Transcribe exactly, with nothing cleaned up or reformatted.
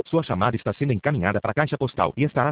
Sua chamada está sendo encaminhada para a caixa postal e estará